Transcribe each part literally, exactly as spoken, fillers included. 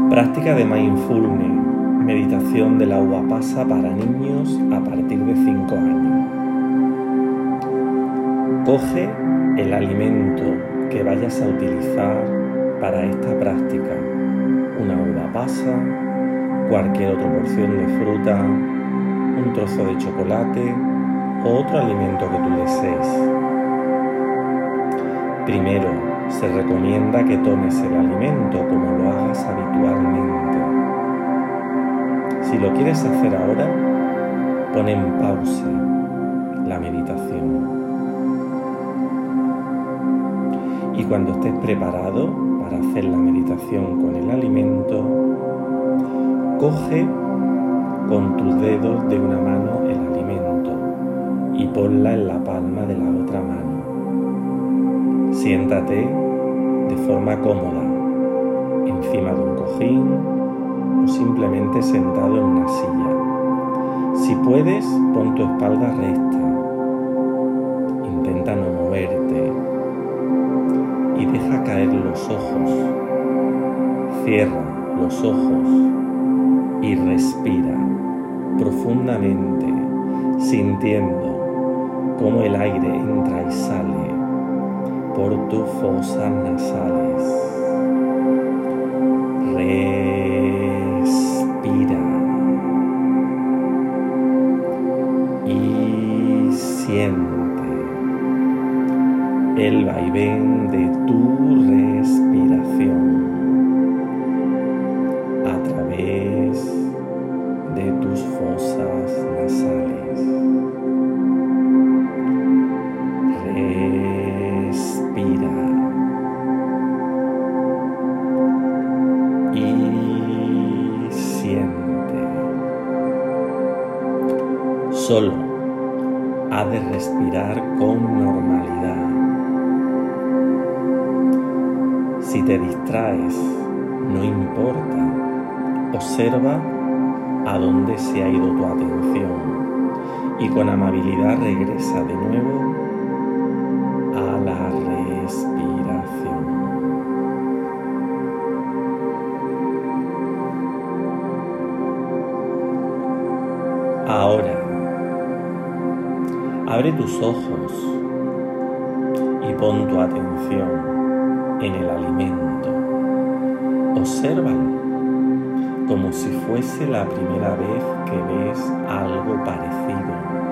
Práctica de mindfulness, meditación de la uva pasa para niños a partir de cinco años. Coge el alimento que vayas a utilizar para esta práctica, una uva pasa, cualquier otra porción de fruta, un trozo de chocolate o otro alimento que tú desees. Primero, se recomienda que tomes el alimento como lo hagas habitualmente. Si lo quieres hacer ahora, pon en pausa la meditación. Y cuando estés preparado para hacer la meditación con el alimento, coge con tus dedos de una mano el alimento y ponla en la palma de la otra mano. Siéntate de forma cómoda, encima de un cojín o simplemente sentado en una silla. Si puedes, pon tu espalda recta. Intenta no moverte y deja caer los ojos. Cierra los ojos y respira profundamente, sintiendo cómo el aire entra y sale por tus fosas nasales. Respira y siente el vaivén de tu respiración a través de tus fosas nasales. Respira y siente. Solo has de respirar con normalidad. Si te distraes, no importa. Observa a dónde se ha ido tu atención y con amabilidad regresa de nuevo a la respiración. Ahora, abre tus ojos y pon tu atención en el alimento. Obsérvalo como si fuese la primera vez que ves algo parecido.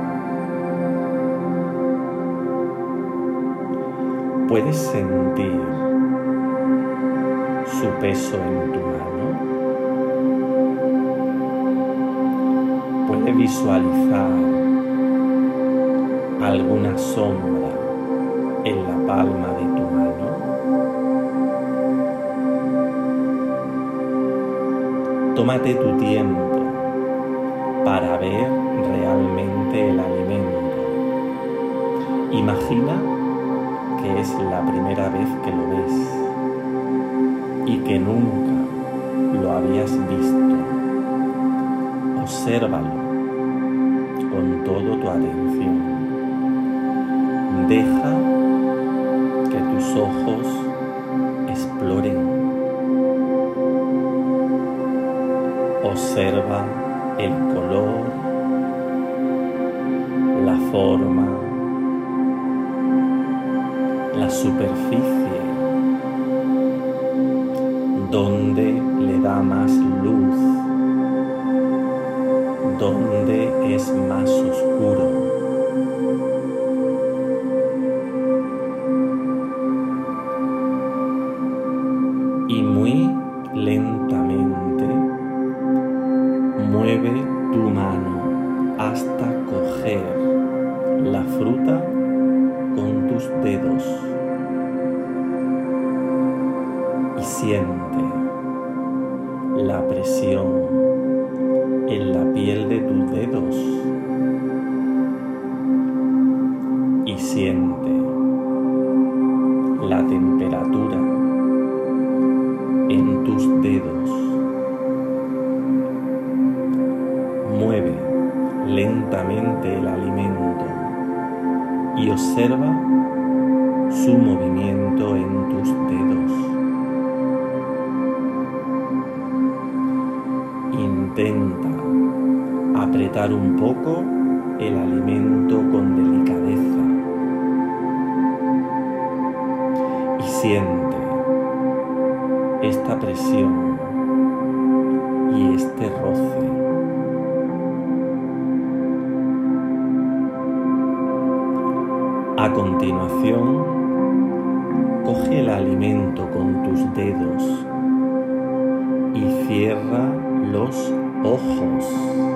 ¿Puedes sentir su peso en tu mano? ¿Puedes visualizar alguna sombra en la palma de tu mano? Tómate tu tiempo para ver realmente el alimento. Imagina que es la primera vez que lo ves y que nunca lo habías visto. Obsérvalo con toda tu atención. Deja que tus ojos exploren. Observa el color, la forma, la superficie, donde le da más luz, donde es más oscuro. Y muy lentamente mueve tu mano hasta coger la fruta con tus dedos y siente la presión en la piel de tus dedos y siente la temperatura en tus dedos. Mueve lentamente el alimento y observa su movimiento en tus dedos. Intenta apretar un poco el alimento con delicadeza y siente esta presión y este roce. A continuación, coge el alimento con tus dedos y cierra los ojos,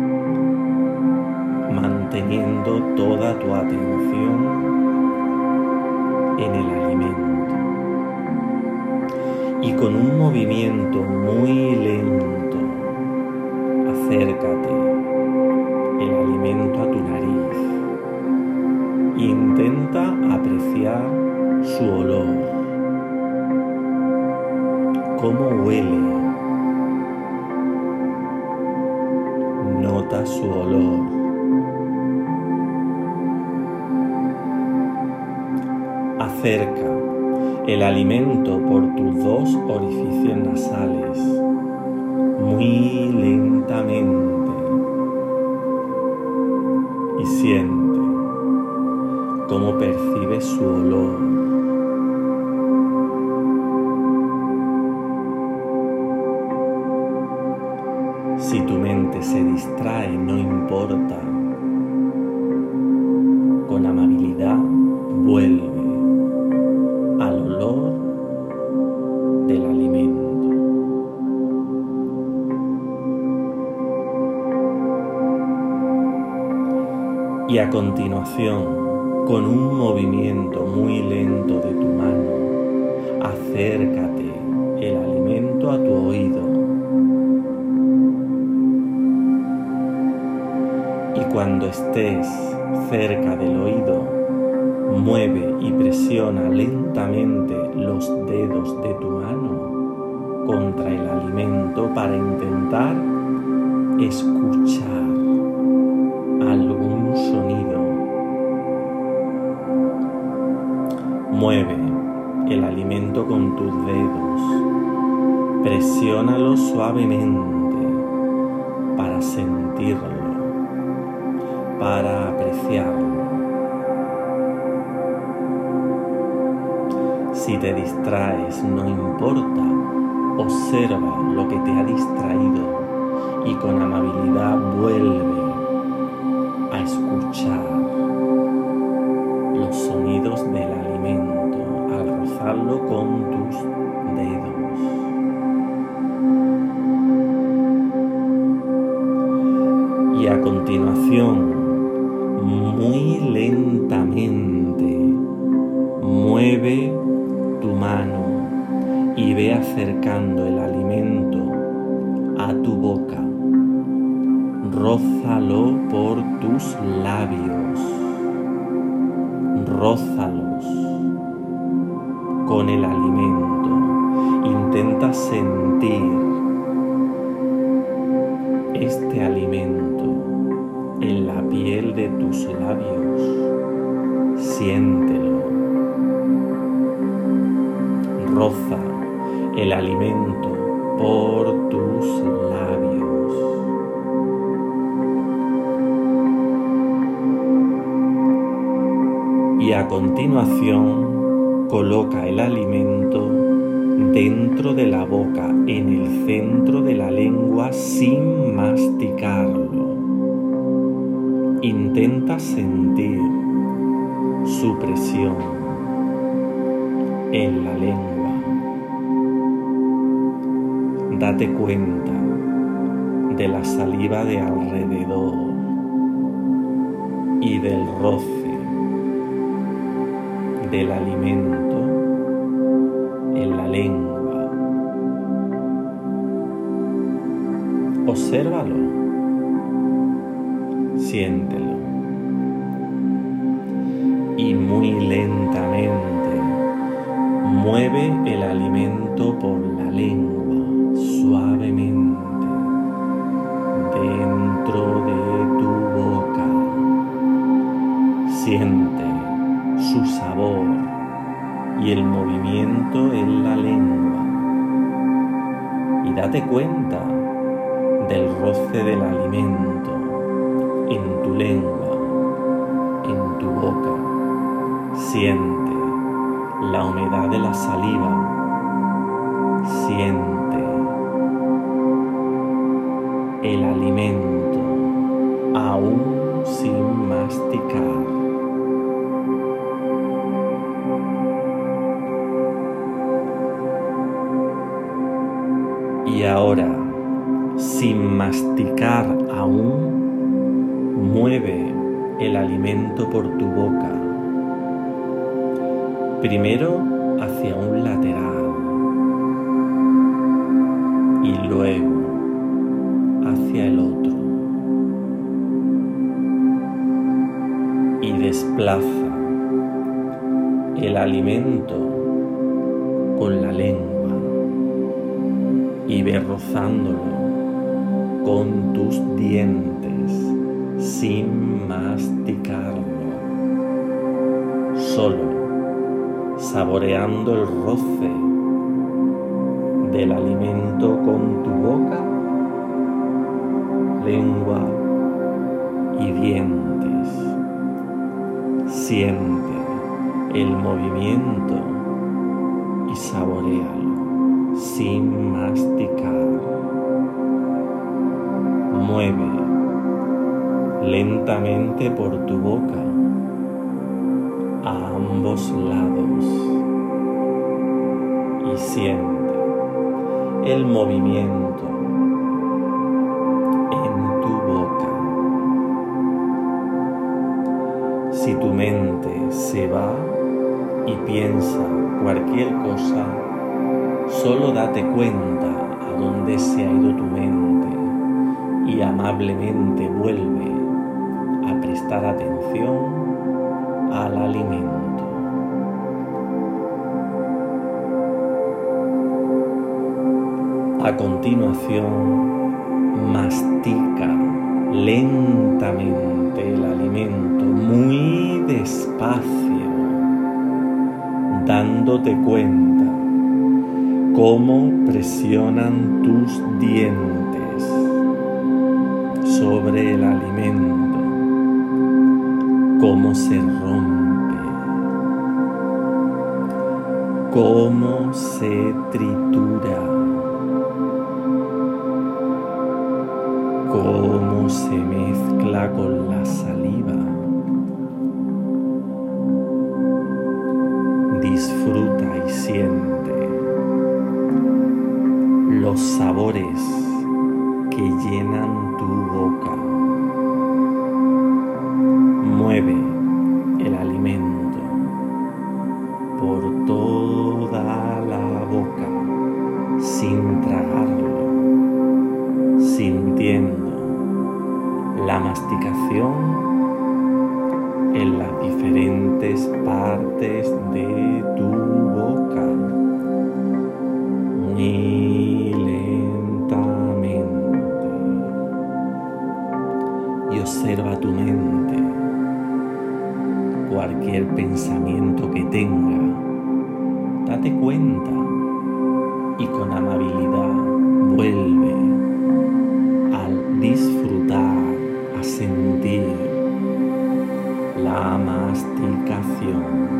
manteniendo toda tu atención en el alimento. Y con un movimiento muy lento, acércate el alimento a tu nariz. Intenta apreciar su olor. ¿Cómo huele? Nota su olor. Acerca el alimento por tus dos orificios nasales, muy lentamente, y siente cómo percibes su olor. Si tu mente se distrae, no importa. Con amabilidad, vuelve al olor del alimento. Y a continuación, con un movimiento muy lento de tu mano, acércate el alimento a tu oído. Y cuando estés cerca del oído, mueve y presiona lentamente los dedos de tu mano contra el alimento para intentar escuchar algún sonido. Mueve el alimento con tus dedos, presiónalo suavemente para sentirlo, para apreciarlo. Si te distraes, no importa, observa lo que te ha distraído y con amabilidad vuelve a escuchar los sonidos del alimento al rozarlo con tus dedos. Y a continuación, muy lentamente, mueve tu mano y ve acercando el alimento a tu boca. Rózalo por tus labios. Rózalos con el alimento. Intenta sentir este alimento en la piel de tus labios. Siéntelo. Roza el alimento por tus labios. Y a continuación, coloca el alimento dentro de la boca, en el centro de la lengua, sin masticarlo. Intenta sentir su presión en la lengua. Date cuenta de la saliva de alrededor y del roce del alimento en la lengua. Obsérvalo, siéntelo y muy lentamente mueve el alimento por la lengua suavemente dentro de tu boca. Siente su sabor y el movimiento en la lengua y date cuenta del roce del alimento en tu lengua, en tu boca. Siente la humedad de la saliva. Siente el alimento aún sin masticar. Y ahora, sin masticar aún, mueve el alimento por tu boca. Primero hacia un lateral y luego hacia el otro. Y desplaza el alimento con la lengua y ve rozándolo con tus dientes sin masticarlo, solo saboreando el roce del alimento con tu boca, lengua y dientes. Siente el movimiento y saboréalo sin masticar. Mueve lentamente por tu boca a ambos lados y siente el movimiento en tu boca. Si tu mente se va y piensa cualquier cosa, solo date cuenta a dónde se ha ido tu mente y amablemente vuelve a prestar atención al alimento. A continuación, mastica lentamente el alimento muy despacio, dándote cuenta cómo presionan tus dientes sobre el alimento, cómo se rompe, cómo se tritura, cómo se mezcla con la saliva. Disfruta y siente los sabores que llenan tu boca. Mueve el alimento por toda la boca sin tragarlo, sintiendo la masticación en las diferentes partes de tu boca, muy lentamente. Y observa tu mente, cualquier pensamiento que tenga, date cuenta y con amabilidad vuelve al disfrutar, a sentir la masticación.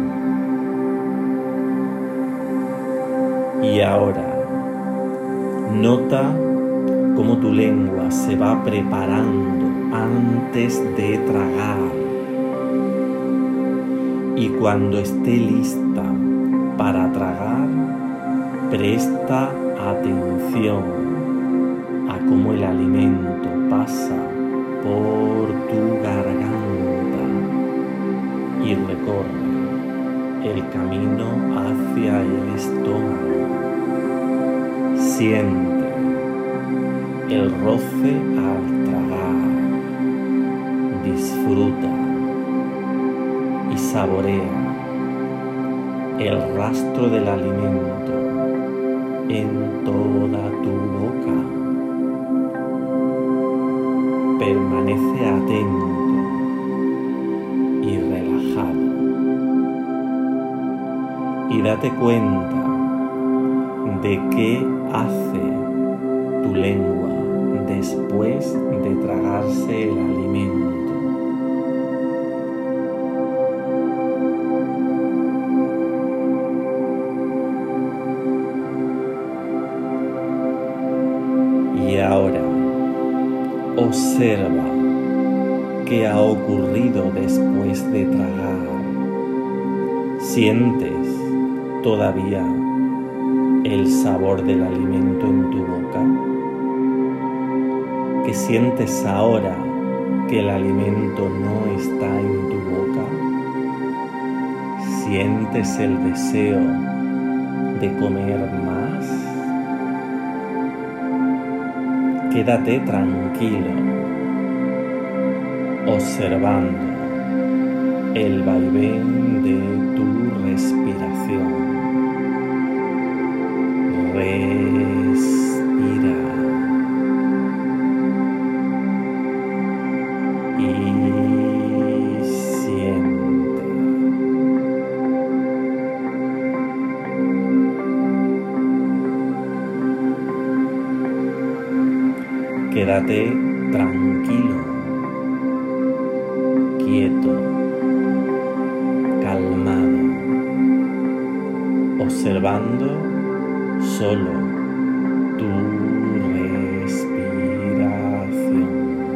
Y ahora, nota cómo tu lengua se va preparando antes de tragar. Y cuando esté lista para tragar, presta atención a cómo el alimento pasa por tu garganta y recorre el camino hacia el estómago. Siente el roce al tragar. Disfruta y saborea el rastro del alimento en toda tu boca. Permanece atento y relajado y date cuenta de qué hace tu lengua después de tragarse el alimento. Y ahora observa qué ha ocurrido después de tragar. ¿Sientes todavía el sabor del alimento en tu boca? ¿Qué sientes ahora que el alimento no está en tu boca? ¿Sientes el deseo de comer más? Quédate tranquilo, observando el vaivén de tu respiración. Respira y siente. Quédate tranquilo, quieto, calmado, observando solo tu respiración.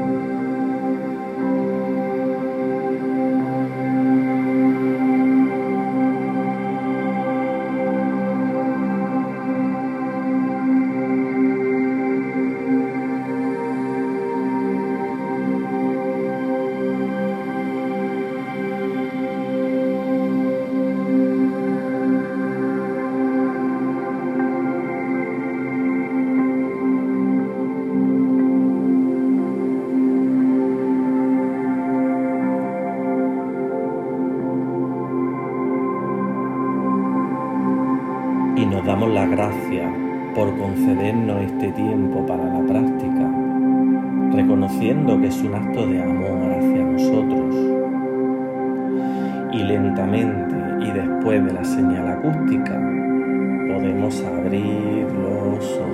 Y nos damos las gracias por concedernos este tiempo para la práctica, reconociendo que es un acto de amor hacia nosotros. Y lentamente y después de la señal acústica podemos abrir los ojos.